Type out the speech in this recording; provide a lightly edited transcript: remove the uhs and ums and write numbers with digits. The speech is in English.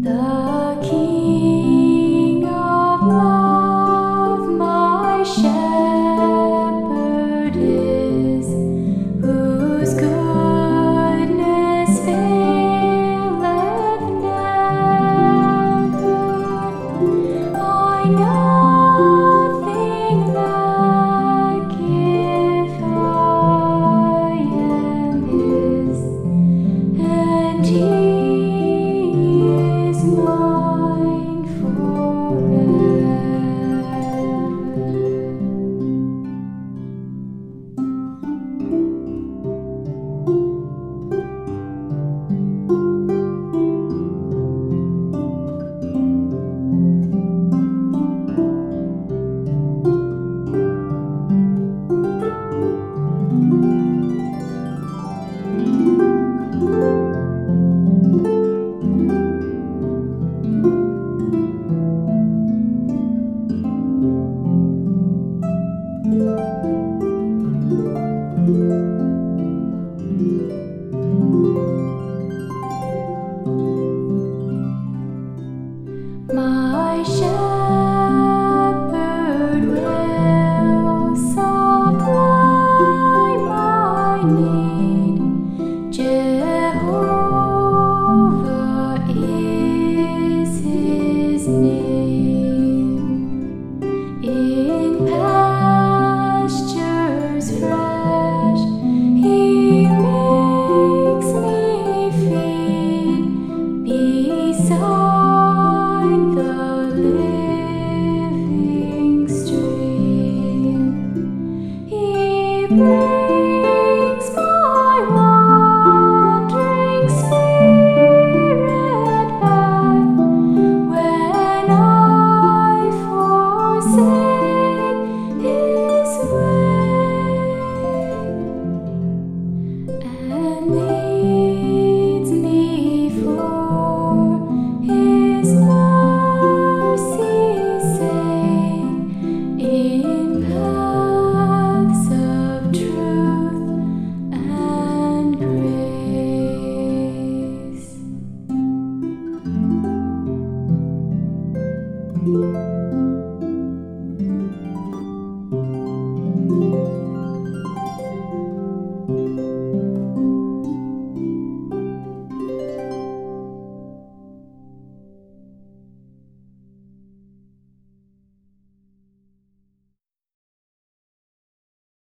The King of love, my shepherd is, whose goodness faileth never. I nothing lack if I am his, and he is mine forever. My shepherd will supply my need. Jehovah is his name. In pastures fresh he makes me feed beside